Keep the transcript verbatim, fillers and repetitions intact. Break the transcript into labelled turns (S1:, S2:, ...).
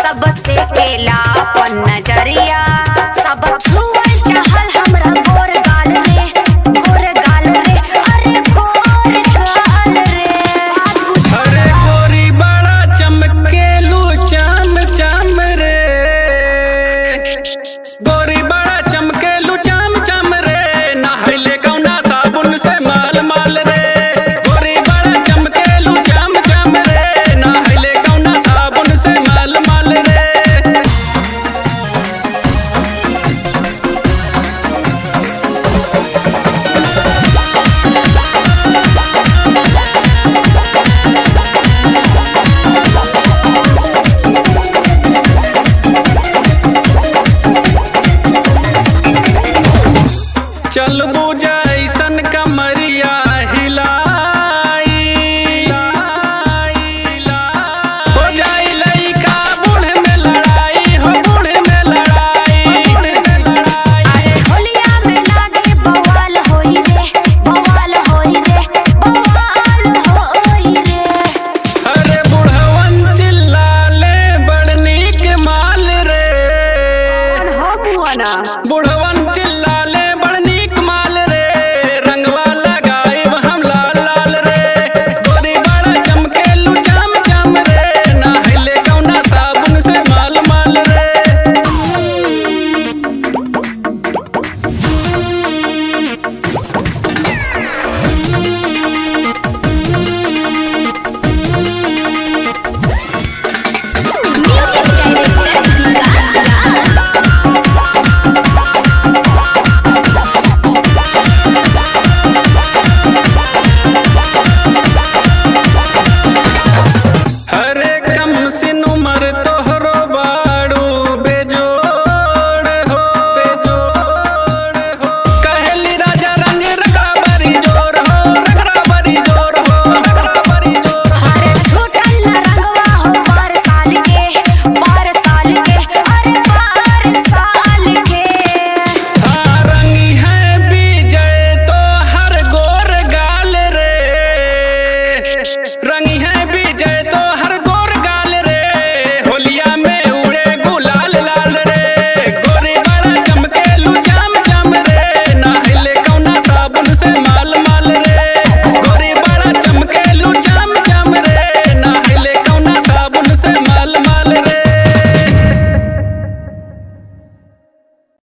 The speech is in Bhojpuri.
S1: सबसे केला अपन नजरिया सब छुअल चाहल हमरा गोर गाल रे गोर गाल रे अरे गोर गाल रे।
S2: अरे गोरी बड़ा चमकेलू चाम चाम रे गोरी बड़ा चमकेलू चाम चाम रे नहाइले कौना साबुन से माल माल रे गोरी बड़ा चमकेलू चाम चाम रे नहाइले कौना साबुन से माल माल रे। चल बुझा ऐसन कमरिया हिलाई हो जाई लइका बूढ़े में लड़ाई हो बूढ़े में लड़ाई बूढ़े में लड़ाई।
S1: अरे होलिया में लागे बवाल होई रे बवाल होई रे बवाल होई रे।
S2: अरे बुढ़वन चिल्लाले बड़ नीक माल रे
S1: हम हुआ ना
S2: बुढ़